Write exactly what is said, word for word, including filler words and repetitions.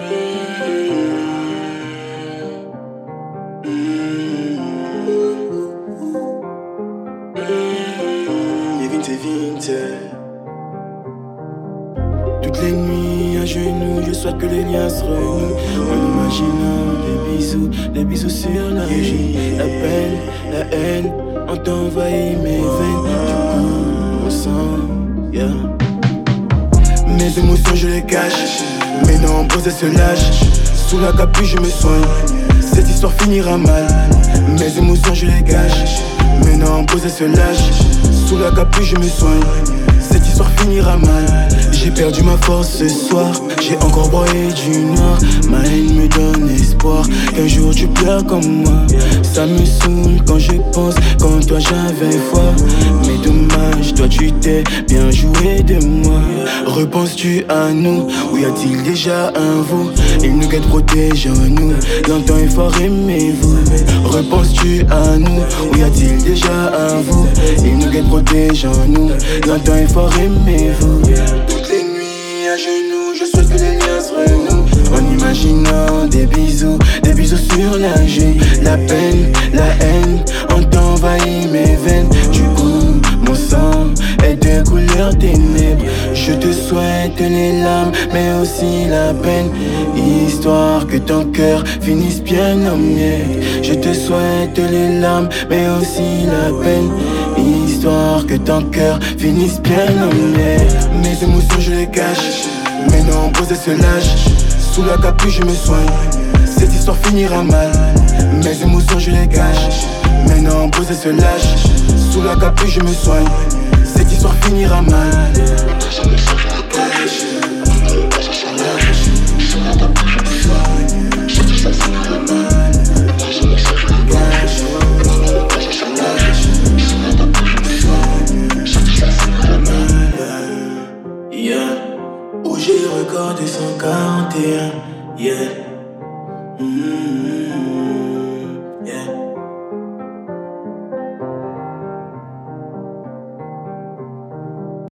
Vinte, vinte. Toutes les nuits à genoux, je souhaite que les liens se renouent. En imaginant des bisous, des bisous sur la joue. La peine, la haine ont envahi mes veines. Du coup, on sent, yeah. Mes émotions je les cache, mes nombreuses se lâchent. Sous la capuche je me soigne, cette histoire finira mal. Mes émotions je les cache, mes nombreuses se lâchent. Sous la capuche je me soigne, cette histoire finira mal. J'ai perdu ma force ce soir, j'ai encore broyé du noir. Ma haine me donne espoir qu'un jour tu pleures comme moi. Ça me saoule quand je pense, quand toi j'avais foi. Mais dommage, toi tu t'es bien joué de moi. Repenses-tu à nous, ou y a-t-il déjà un vous? Il nous guette protégeons-nous, longtemps et fort aimez-vous. Repenses-tu à nous, ou y a-t-il déjà un vous? Il nous guette protégeons-nous, longtemps et fort aimez-vous. Toutes les nuits à genoux, je souhaite que les liens se renouent. En imaginant des bisous, des bisous sur la joue. La peine, la haine ont envahi mes veines. Du coup, mon sang est de couleur ténèbres. Je te souhaite les larmes, mais aussi la peine, histoire que ton cœur finisse bien en miel. Je te souhaite les larmes, mais aussi la peine, histoire que ton cœur finisse bien en miel. Mes émotions je les cache, mes nombreuses se lâchent. Sous la capuche je me soigne, cette histoire finira mal. Mes émotions je les cache, mes nombreuses se lâchent. Sous la capuche je me soigne, cette histoire finira mal. Yeah, où j'ai recordé cent quarante et un, yeah. Mm-hmm.